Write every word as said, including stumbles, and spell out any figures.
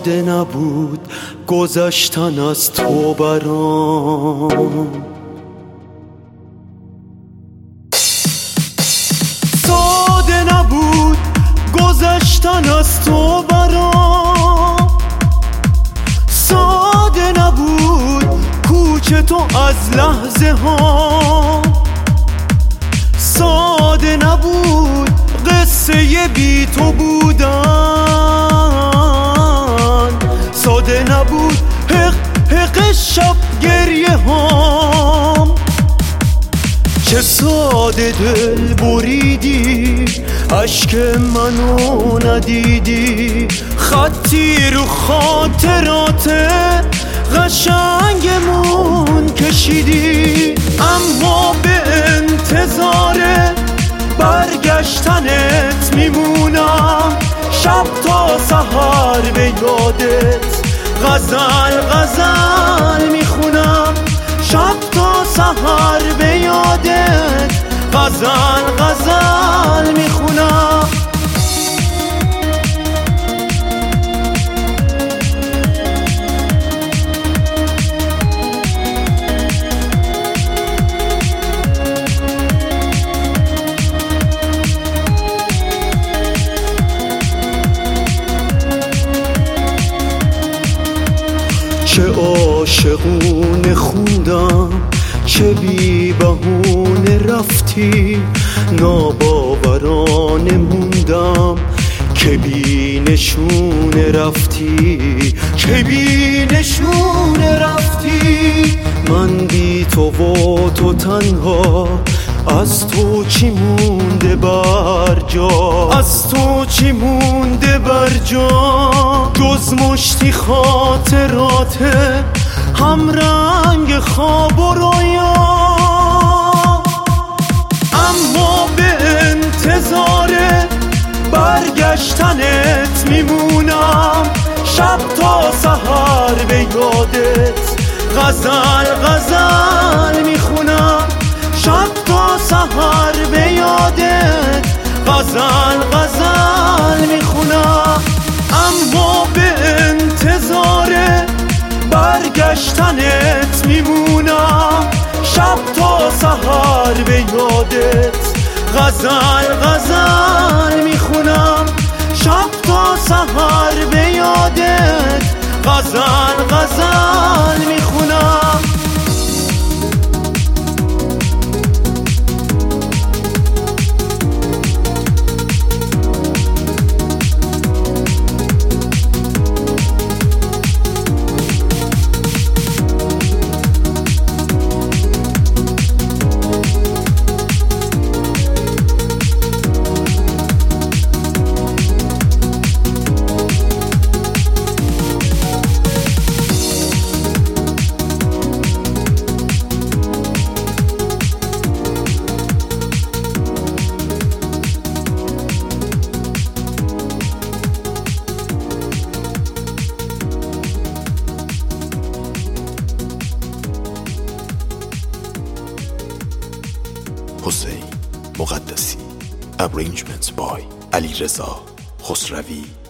ساده نبود گذشتن از تو برام، ساده نبود گذشتن از تو برام، ساده نبود کوچه تو از لحظه ها، ساده نبود قصه بی تو بودن، ساده نبود حق حق شب گریه هام. چه ساده دل بریدی اشک منو ندیدی، خطی رو خاطرات قشنگمون کشیدی، اما به انتظار برگشتنت میمونم، شب تا سحر به یادت غزل غزل میخونم، شب تا سحر به یادت غزل غزل میخونم. چه عاشقونه خوندم، چه بی بهونه رفتی، ناباورانه موندم که بی نشونه رفتی، که بی نشونه رفتی. من بی تو و تو تنها، از تو چی مونده بر جا، از تو چی مونده بر جا، جز مشتی خاطرات هم رنگ خواب و رویا. اما به انتظار برگشتنت میمونم، شب تا سحر به یادت غزل غزل میخونم، شب تا سحر به یادت غزل غزل میخونم. اما به انتظار برگشتنت میمونم، شب تا سحر به یادت غزل غزل میخونم، شب تا سحر به یادت غزل غزل میخونم. حسین مقدسی. Arrangements by علیرضا خسروی.